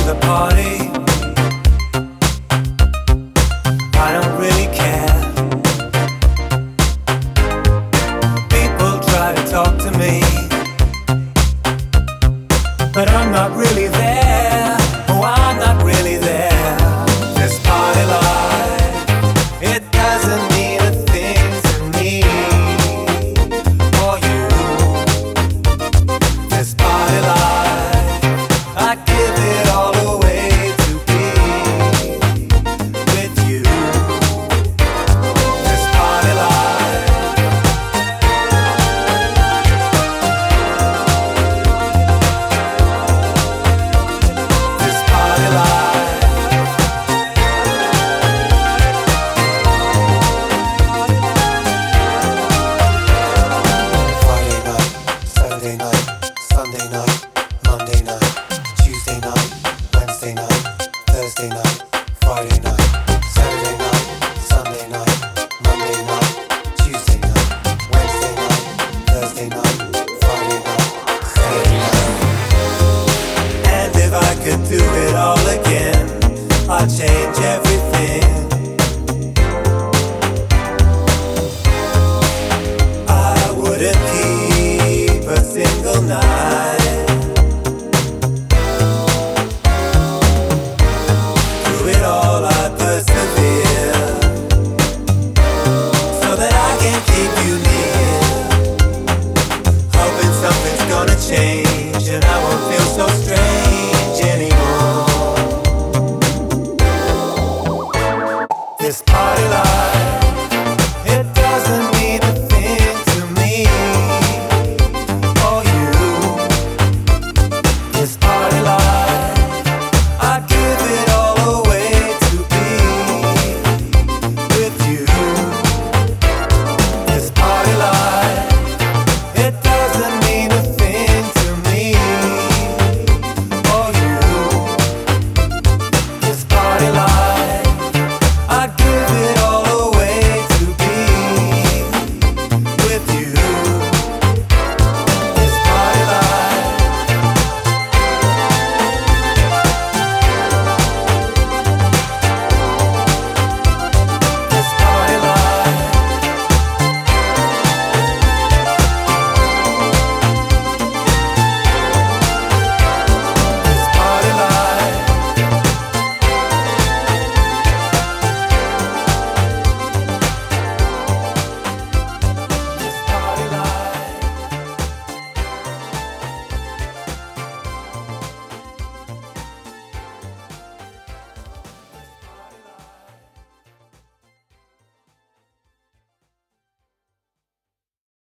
the party. I don't really care. People try to talk to me, but I'm not really there. Oh, I'm not really there. This party life, it doesn't mean a thing to me or you. This party life, I give it all away to be with you. This party life, this party life. Friday night, Saturday night, Sunday night, Monday night, Tuesday night, Wednesday night, Thursday night, Friday night, Saturday night, Sunday night, Monday night, Tuesday night, Wednesday night, Thursday night, Friday night, Saturday night. And if I could do it all again, I'd change everything.